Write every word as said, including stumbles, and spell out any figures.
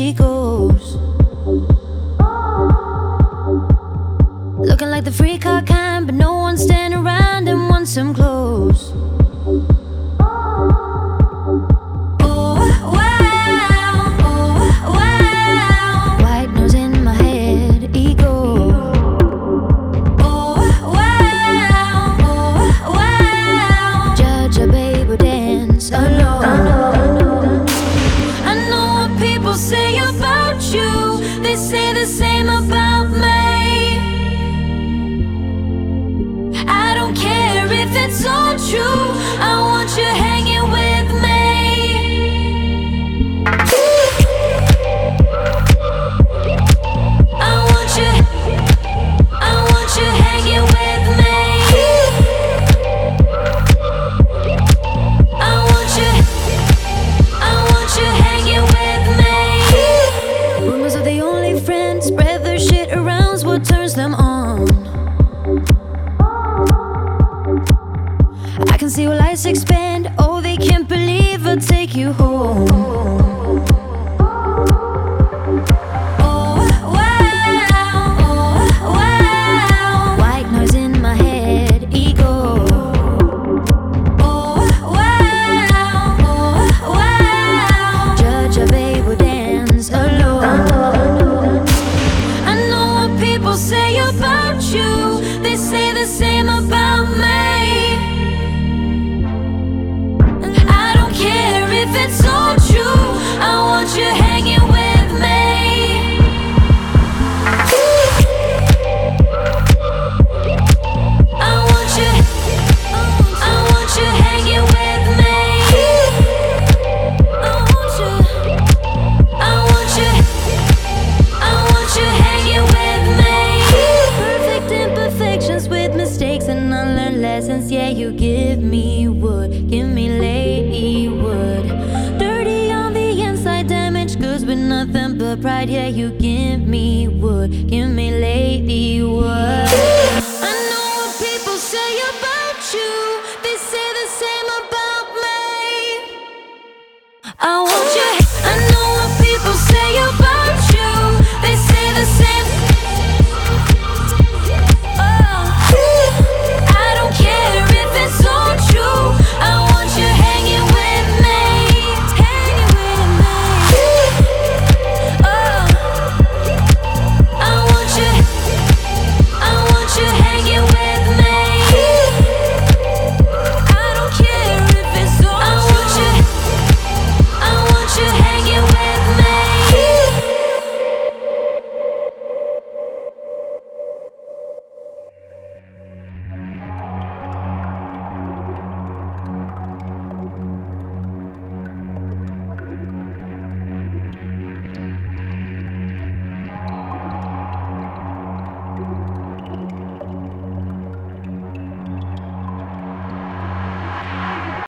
she goes. Looking like the free car kind, but no one's standing around and wants some clothes. They say the same about me. I don't care if it's all true. I want you hanging with me. I want you, I want you hanging with me. I want you, I want you hanging with me. Rumors are the only friends, spread their shit around's what turns them on. I can see your lights expand. Oh, they can't believe I'll take you home. Oh, wow, oh, wow. White noise in my head, ego. Oh, wow, oh, wow. Judge a babe will dance alone. People say about you, they say the same about me. I don't care if it's all true. I want you hanging with me. I want you, I want you hanging with me. I want you, I want you, I want you hanging with me. Perfect imperfections with mistakes and unlearned lessons. Yeah, you give me wood, give me lady wood. Dirty on the inside, damaged goods with nothing but pride. Yeah, you give me wood, give me lady wood.